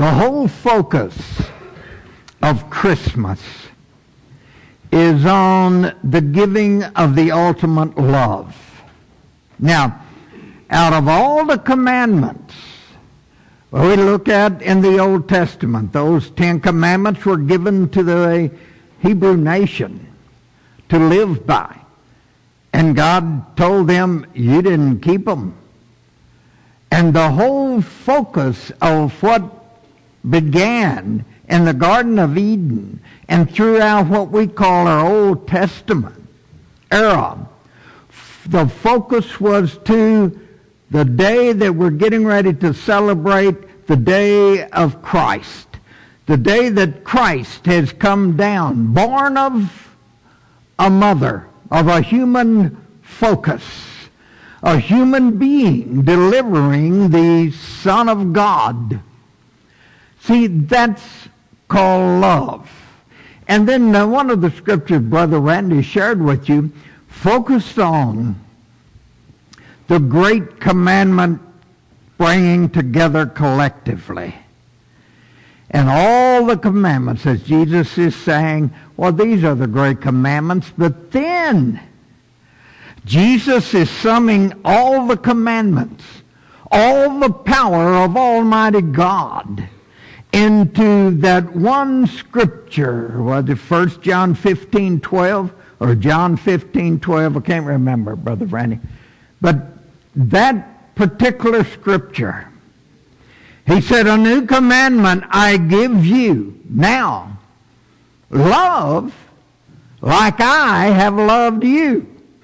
The whole focus of Christmas is on the giving of the ultimate love. Now, out of all the commandments we look at in the Old Testament, those 10 commandments were given to the Hebrew nation to live by. And God told them, you didn't keep them. And the whole focus of what began in the Garden of Eden and throughout what we call our Old Testament era, the focus was to the day that we're getting ready to celebrate, the day of Christ. The day that Christ has come down, born of a mother, of a human focus, a human being delivering the Son of God. See, that's called love. And then one of the scriptures Brother Randy shared with you focused on the great commandment bringing together collectively. And all the commandments, as Jesus is saying, well, these are the great commandments. But then Jesus is summing all the commandments, all the power of Almighty God into that one scripture. Was it 1 John 15:12 or John 15:12? I can't remember, Brother Randy. But that particular scripture, he said, a new commandment I give you now. Love like I have loved you.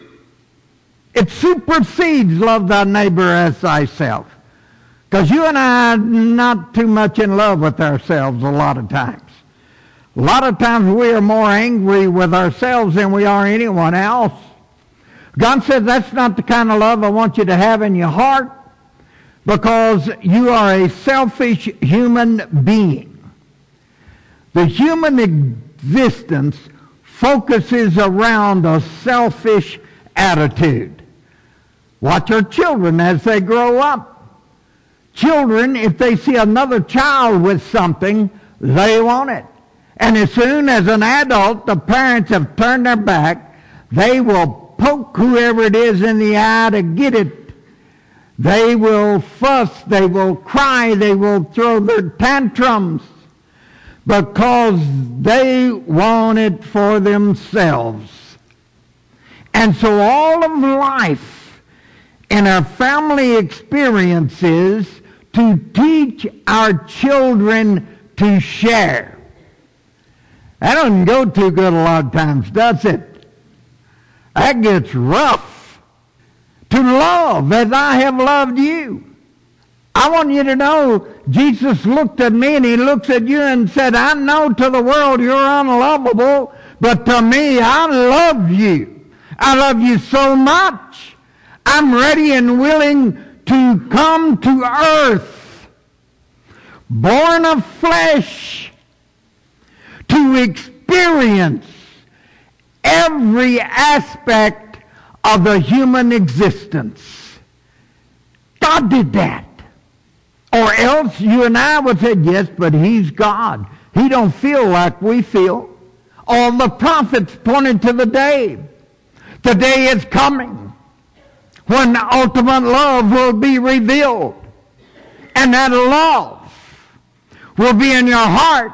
It supersedes love thy neighbor as thyself. Because you and I are not too much in love with ourselves a lot of times. A lot of times we are more angry with ourselves than we are anyone else. God says that's not the kind of love I want you to have in your heart, because you are a selfish human being. The human existence focuses around a selfish attitude. Watch our children as they grow up. Children, if they see another child with something, they want it. And as soon as an adult, the parents have turned their back, they will poke whoever it is in the eye to get it. They will fuss, they will cry, they will throw their tantrums because they want it for themselves. And so all of life in our family experiences to teach our children to share. That doesn't go too good a lot of times, does it? That gets rough. To love as I have loved you. I want you to know, Jesus looked at me and he looks at you and said, I know to the world you're unlovable, but to me I love you. I love you so much. I'm ready and willing to come to earth, born of flesh, to experience every aspect of the human existence. God did that. Or else you and I would say, yes, but he's God. He don't feel like we feel. All the prophets pointed to the day. The day is coming when the ultimate love will be revealed. And that love will be in your heart.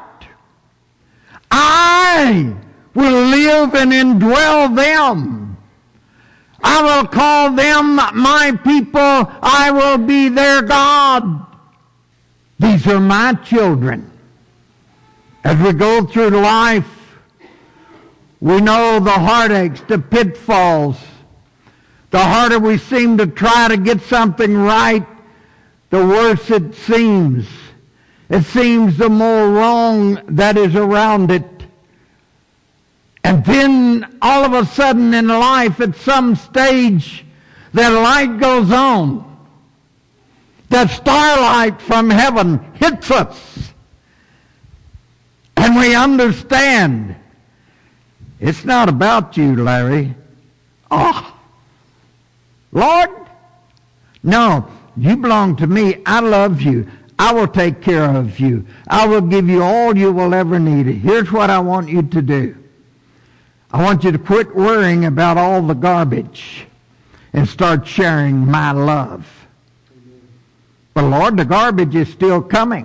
I will live and indwell them. I will call them my people. I will be their God. These are my children. As we go through life, we know the heartaches, the pitfalls. The harder we seem to try to get something right, the worse it seems. It seems the more wrong that is around it. And then all of a sudden in life at some stage that light goes on. That starlight from heaven hits us. And we understand it's not about you, Larry. Oh, Lord, no, you belong to me. I love you. I will take care of you. I will give you all you will ever need. Here's what I want you to do. I want you to quit worrying about all the garbage and start sharing my love. But Lord, the garbage is still coming.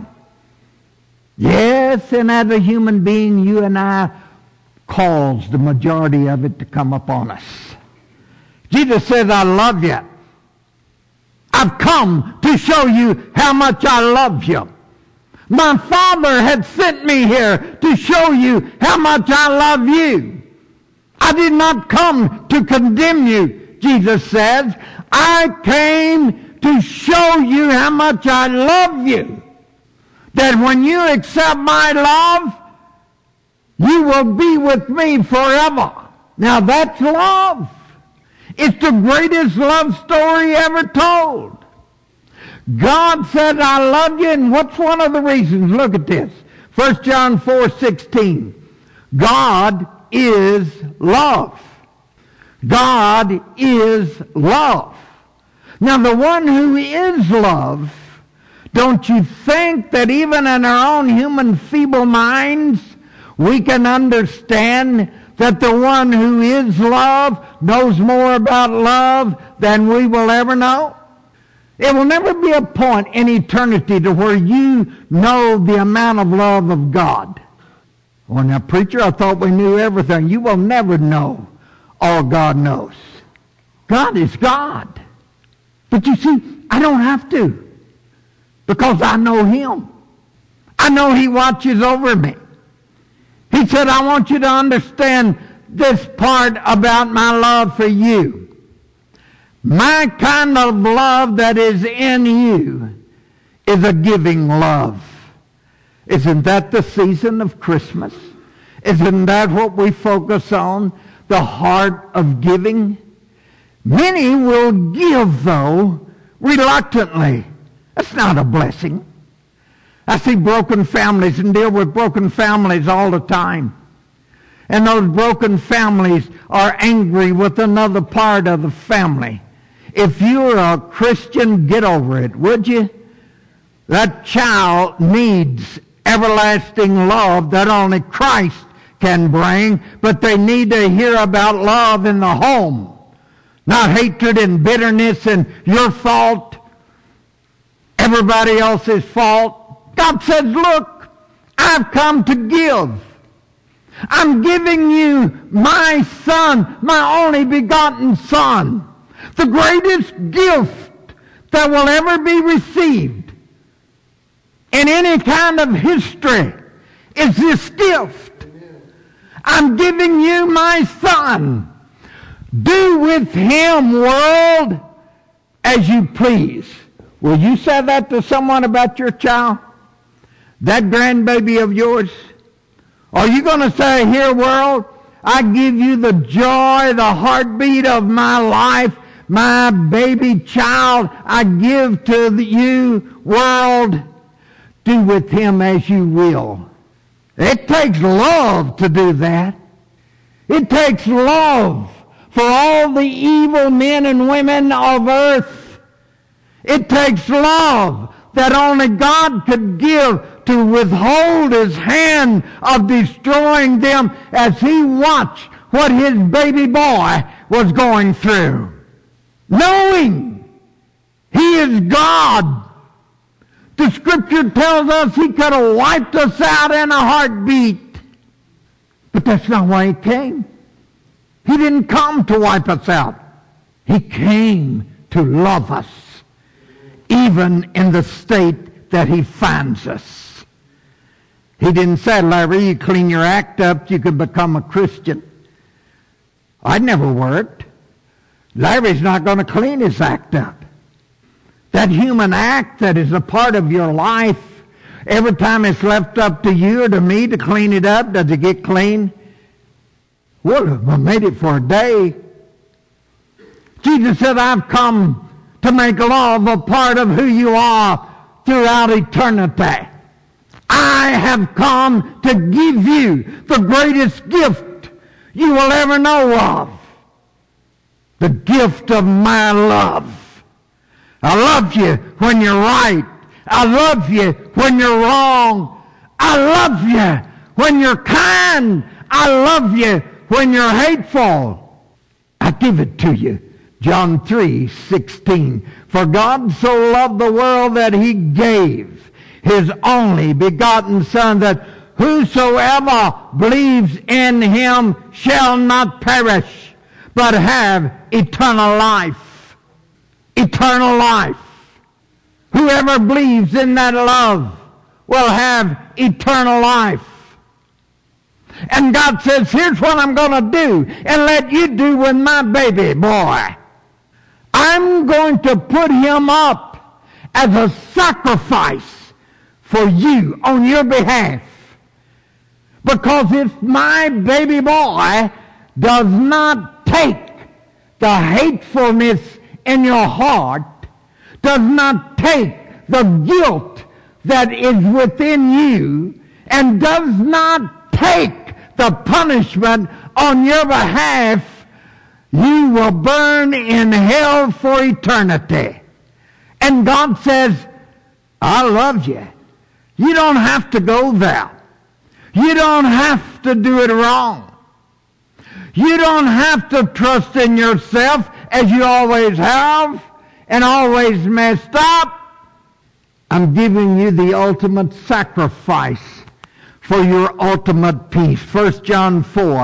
Yes, and as a human being, you and I cause the majority of it to come upon us. Jesus says, I love you. I've come to show you how much I love you. My Father had sent me here to show you how much I love you. I did not come to condemn you, Jesus says. I came to show you how much I love you. That when you accept my love, you will be with me forever. Now that's love. It's the greatest love story ever told. God said, I love you, and what's one of the reasons? Look at this. 1 John 4:16. God is love. God is love. Now the one who is love, don't you think that even in our own human feeble minds, we can understand that the one who is love knows more about love than we will ever know? It will never be a point in eternity to where you know the amount of love of God. Well, now, preacher, I thought we knew everything. You will never know all God knows. God is God. But you see, I don't have to, because I know him. I know he watches over me. He said, I want you to understand this part about my love for you. My kind of love that is in you is a giving love. Isn't that the season of Christmas? Isn't that what we focus on? The heart of giving? Many will give, though, reluctantly. That's not a blessing. I see broken families and deal with broken families all the time. And those broken families are angry with another part of the family. If you're a Christian, get over it, would you? That child needs everlasting love that only Christ can bring, but they need to hear about love in the home. Not hatred and bitterness and your fault, everybody else's fault. God says, look, I've come to give. I'm giving you my son, my only begotten son. The greatest gift that will ever be received in any kind of history is this gift. I'm giving you my son. Do with him, world, as you please. Will you say that to someone about your child? That grandbaby of yours? Are you going to say, here, world, I give you the joy, the heartbeat of my life, my baby child, I give to you, world, do with him as you will. It takes love to do that. It takes love for all the evil men and women of earth. It takes love that only God could give to withhold his hand of destroying them as he watched what his baby boy was going through. Knowing he is God. The scripture tells us he could have wiped us out in a heartbeat. But that's not why he came. He didn't come to wipe us out. He came to love us, even in the state that he finds us. He didn't say, Larry, you clean your act up, you could become a Christian. I'd never worked. Larry's not going to clean his act up. That human act that is a part of your life, every time it's left up to you or to me to clean it up, does it get clean? Well, I made it for a day. Jesus said, I've come to make love a part of who you are throughout eternity. I have come to give you the greatest gift you will ever know of. The gift of my love. I love you when you're right. I love you when you're wrong. I love you when you're kind. I love you when you're hateful. I give it to you. John 3:16. For God so loved the world that he gave his only begotten Son, that whosoever believes in him shall not perish, but have eternal life. Eternal life. Whoever believes in that love will have eternal life. And God says, here's what I'm going to do and let you do with my baby boy. I'm going to put him up as a sacrifice for you on your behalf. Because if my baby boy does not take the hatefulness in your heart, does not take the guilt that is within you, and does not take the punishment on your behalf, you will burn in hell for eternity. And God says, I love you. You don't have to go there. You don't have to do it wrong. You don't have to trust in yourself as you always have and always messed up. I'm giving you the ultimate sacrifice for your ultimate peace. 1 John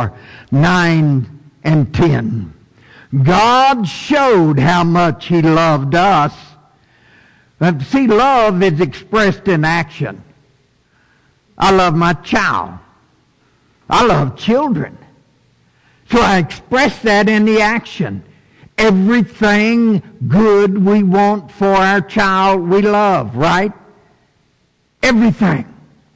4:9 and 10. God showed how much he loved us. See, love is expressed in action. I love my child. I love children. So I express that in the action. Everything good we want for our child, we love, right? Everything.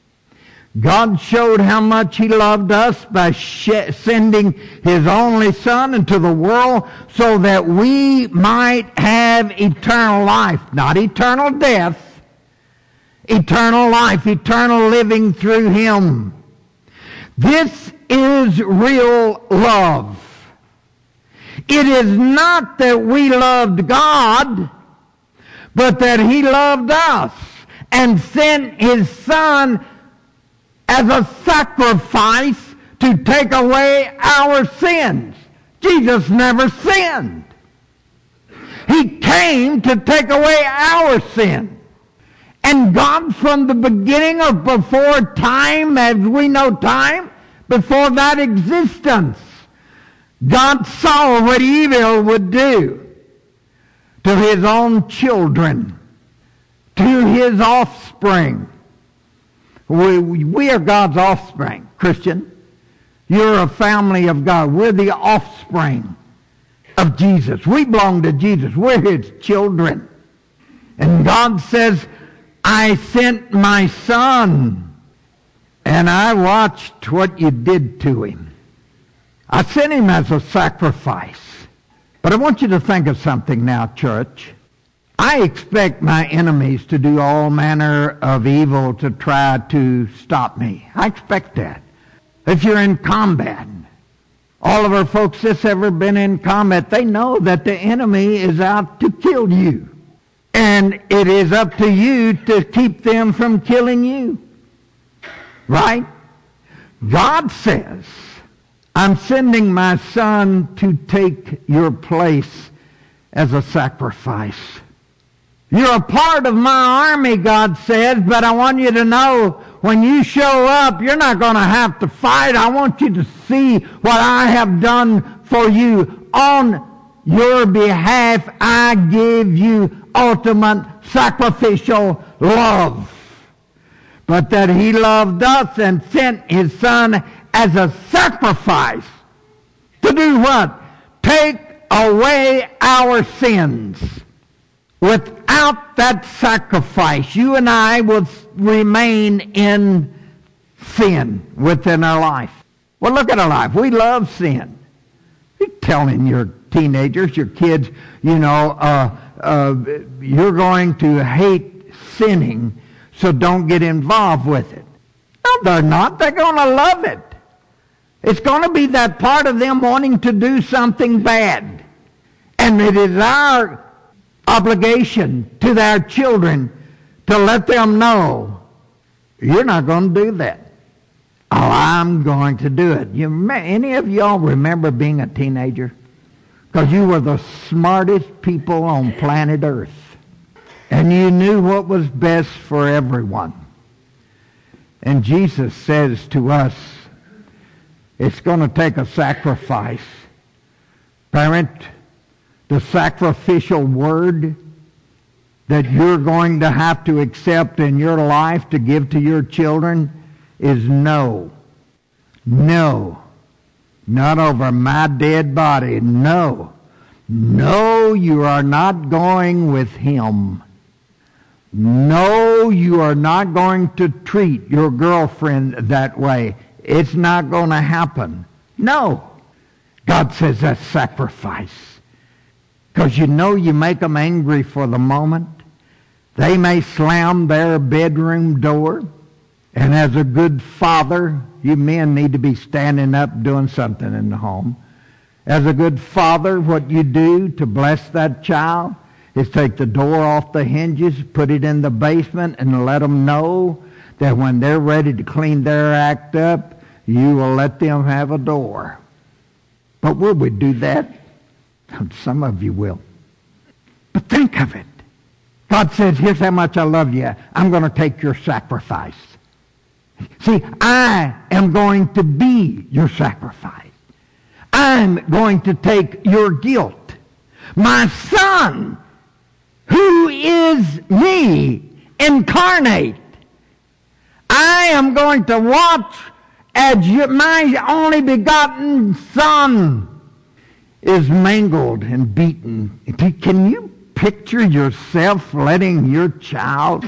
God showed how much he loved us by sending his only Son into the world so that we might have eternal life. Not eternal death. Eternal life, eternal living through him. This is real love. It is not that we loved God, but that he loved us and sent his Son as a sacrifice to take away our sins. Jesus never sinned. He came to take away our sin. And God, from the beginning of before time, as we know time, before that existence, God saw what evil would do to his own children, to his offspring. We are God's offspring, Christian. You're a family of God. We're the offspring of Jesus. We belong to Jesus. We're his children. And God says, I sent my Son, and I watched what you did to him. I sent him as a sacrifice. But I want you to think of something now, church. I expect my enemies to do all manner of evil to try to stop me. I expect that. If you're in combat, all of our folks that's ever been in combat, they know that the enemy is out to kill you. And it is up to you to keep them from killing you. Right? God says, I'm sending my Son to take your place as a sacrifice. You're a part of my army, God says, but I want you to know when you show up, you're not going to have to fight. I want you to see what I have done for you. On your behalf, I give you ultimate sacrificial love. But that he loved us and sent his Son as a sacrifice to do what? Take away our sins. Without that sacrifice, you and I will remain in sin within our life. Well, look at our life. We love sin. You're telling your teenagers, your kids, you're going to hate sinning, so don't get involved with it. No, they're not. They're going to love it. It's going to be that part of them wanting to do something bad. And it is our obligation to their children to let them know, you're not going to do that. Oh, I'm going to do it. Any of y'all remember being a teenager? Because you were the smartest people on planet Earth. And you knew what was best for everyone. And Jesus says to us, it's going to take a sacrifice. Parent, the sacrificial word that you're going to have to accept in your life to give to your children is no. No. Not over my dead body. No. No, you are not going with him. No, you are not going to treat your girlfriend that way. It's not going to happen. No. God says that's sacrifice. Because you know you make them angry for the moment. They may slam their bedroom door. And as a good father, you men need to be standing up doing something in the home. As a good father, what you do to bless that child is take the door off the hinges, put it in the basement, and let them know that when they're ready to clean their act up, you will let them have a door. But will we do that? Some of you will. But think of it. God says, here's how much I love you. I'm going to take your sacrifice. See, I am going to be your sacrifice. I'm going to take your guilt. My son, who is me, incarnate, I am going to watch as my only begotten son is mangled and beaten. Can you picture yourself letting your child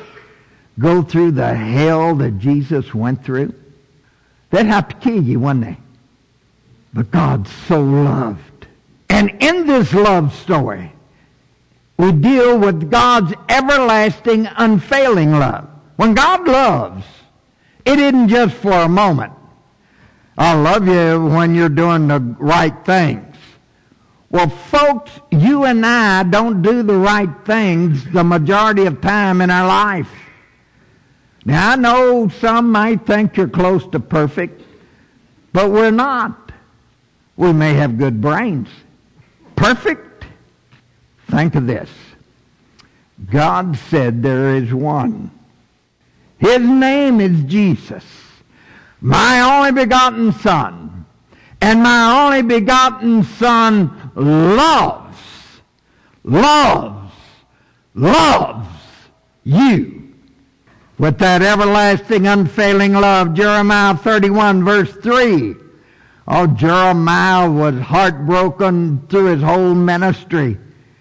go through the hell that Jesus went through? They'd have to kill you, wouldn't they? But God so loved. And in this love story, we deal with God's everlasting, unfailing love. When God loves, it isn't just for a moment. I love you when you're doing the right things. Well, folks, you and I don't do the right things the majority of time in our life. Now, I know some might think you're close to perfect, but we're not. We may have good brains. Perfect? Think of this. God said there is one. His name is Jesus, my only begotten Son. And my only begotten Son loves you with that everlasting, unfailing love. Jeremiah 31, verse 3. Oh, Jeremiah was heartbroken through his whole ministry.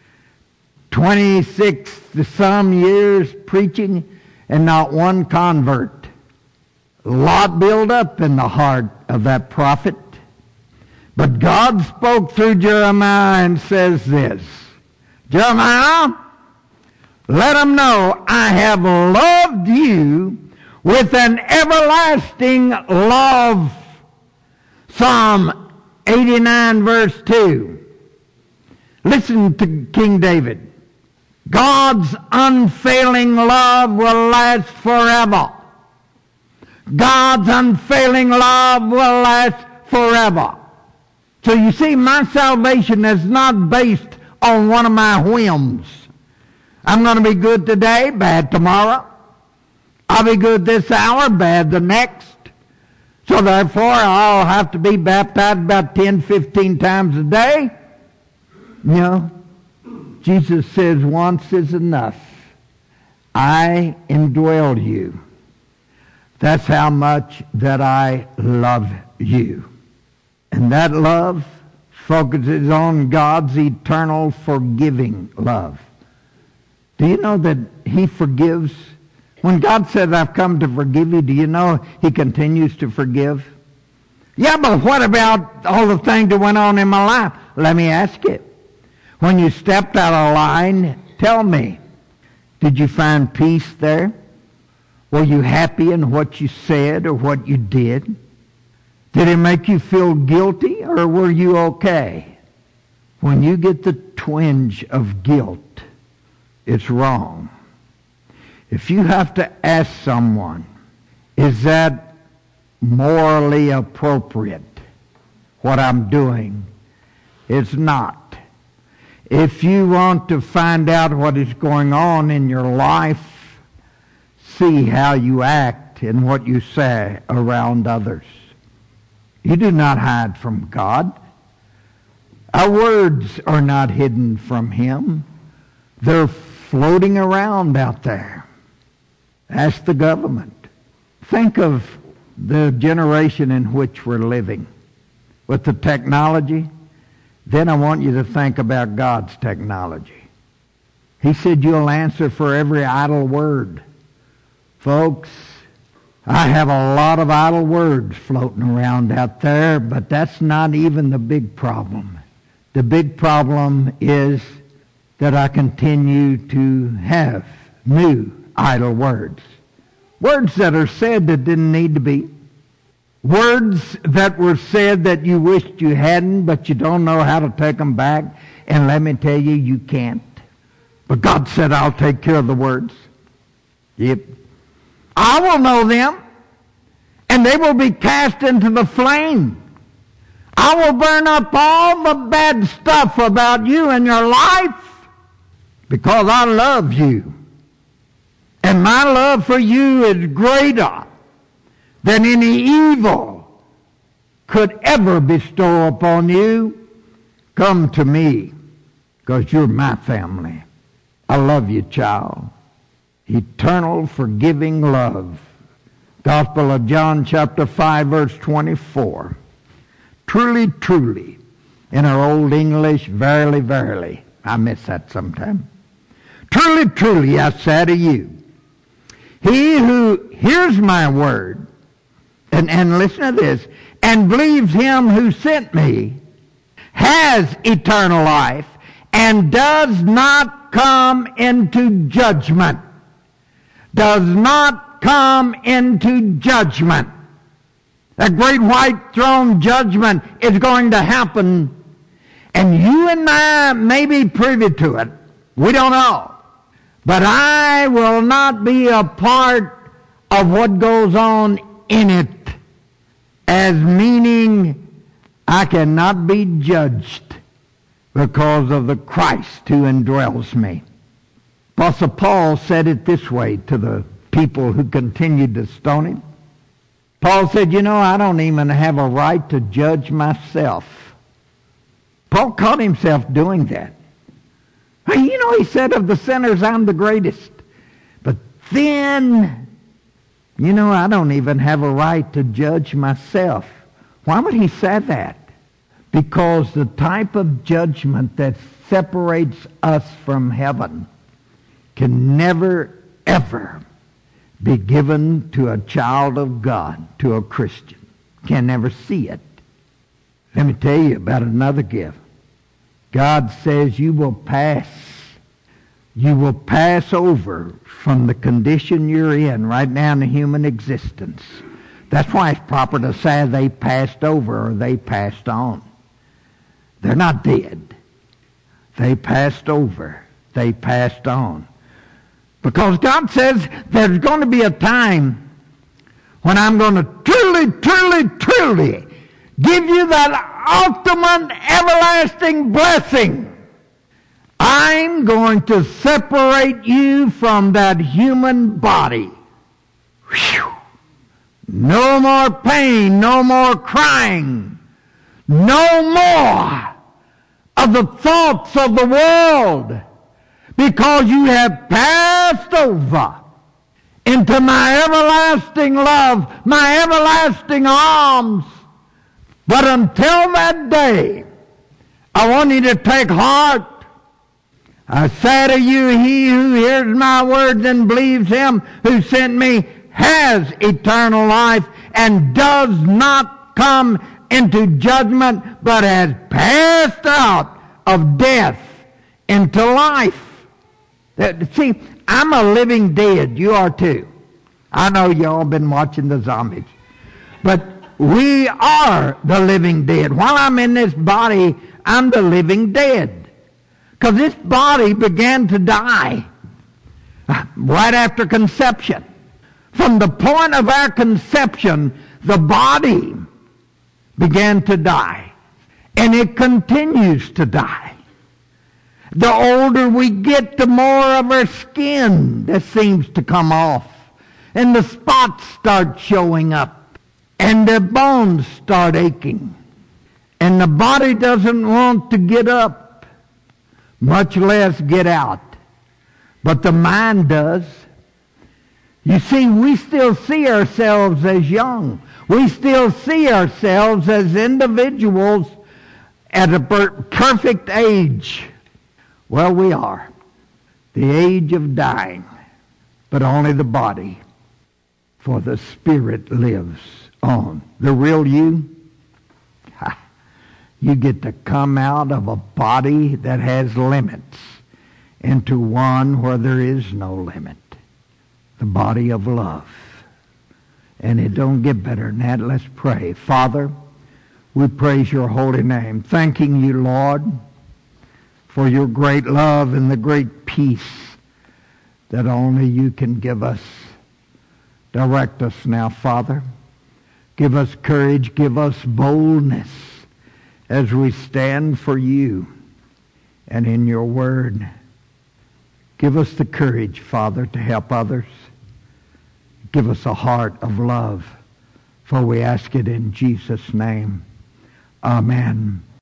26 to some years preaching and not one convert. A lot built up in the heart of that prophet. But God spoke through Jeremiah and says this, Jeremiah, let them know I have loved you with an everlasting love. Psalm 89 verse 2. Listen to King David. God's unfailing love will last forever. God's unfailing love will last forever. So you see, my salvation is not based on one of my whims. I'm going to be good today, bad tomorrow. I'll be good this hour, bad the next. So therefore, I'll have to be baptized about 10, 15 times a day. No. Jesus says once is enough. I indwell you. That's how much that I love you. And that love focuses on God's eternal forgiving love. Do you know that he forgives? When God says, I've come to forgive you, do you know he continues to forgive? Yeah, but what about all the things that went on in my life? Let me ask you. When you stepped out of line, tell me, did you find peace there? Were you happy in what you said or what you did? Did it make you feel guilty or were you okay? When you get the twinge of guilt, it's wrong. If you have to ask someone, is that morally appropriate, what I'm doing? It's not. If you want to find out what is going on in your life, see how you act and what you say around others. You do not hide from God. Our words are not hidden from Him. They're floating around out there. Ask the government. Think of the generation in which we're living with the technology. Then I want you to think about God's technology. He said you'll answer for every idle word. Folks, I have a lot of idle words floating around out there, but that's not even the big problem. The big problem is that I continue to have new idle words. Words that are said that didn't need to be. Words that were said that you wished you hadn't, but you don't know how to take them back. And let me tell you, you can't. But God said, I'll take care of the words. Yep. I will know them, and they will be cast into the flame. I will burn up all the bad stuff about you and your life because I love you. And my love for you is greater than any evil could ever bestow upon you. Come to me, because you're my family. I love you, child. Eternal, forgiving love. Gospel of John, chapter 5, verse 24. Truly, truly. In our old English, verily, verily. I miss that sometime. Truly, truly, I say to you, he who hears my word, and listen to this, and believes him who sent me, has eternal life, and does not come into judgment. Does not come into judgment. That great white throne judgment is going to happen, and you and I may be privy to it. We don't know. But I will not be a part of what goes on in it, as meaning I cannot be judged because of the Christ who indwells me. Apostle Paul said it this way to the people who continued to stone him. Paul said, I don't even have a right to judge myself. Paul caught himself doing that. He said, of the sinners, I'm the greatest. But then, I don't even have a right to judge myself. Why would he say that? Because the type of judgment that separates us from heaven can never, ever be given to a child of God, to a Christian. Can never see it. Let me tell you about another gift. God says you will pass over from the condition you're in right now in the human existence. That's why it's proper to say they passed over or they passed on. They're not dead. They passed over. They passed on. Because God says there's going to be a time when I'm going to truly, truly, truly give you that ultimate everlasting blessing. I'm going to separate you from that human body. Whew. No more pain, no more crying, no more of the thoughts of the world, because you have passed over into my everlasting love, my everlasting arms. But until that day, I want you to take heart. I say to you, he who hears my words and believes him who sent me has eternal life and does not come into judgment, but has passed out of death into life. See, I'm a living dead. You are too. I know y'all been watching the zombies. But we are the living dead. While I'm in this body, I'm the living dead. Because this body began to die. right after conception. From the point of our conception, the body began to die. And it continues to die. The older we get, the more of our skin that seems to come off. And the spots start showing up. And the bones start aching. And the body doesn't want to get up, much less get out. But the mind does. You see, we still see ourselves as young. We still see ourselves as individuals at a perfect age. Well, we are. The age of dying. But only the body. For the spirit lives on. The real you, you get to come out of a body that has limits into one where there is no limit. The body of love. And it don't get better than that. Let's pray. Father, we praise your holy name. Thanking you, Lord, for your great love and the great peace that only you can give us. Direct us now, Father. Give us courage. Give us boldness as we stand for you and in your word. Give us the courage, Father, to help others. Give us a heart of love, for we ask it in Jesus' name. Amen.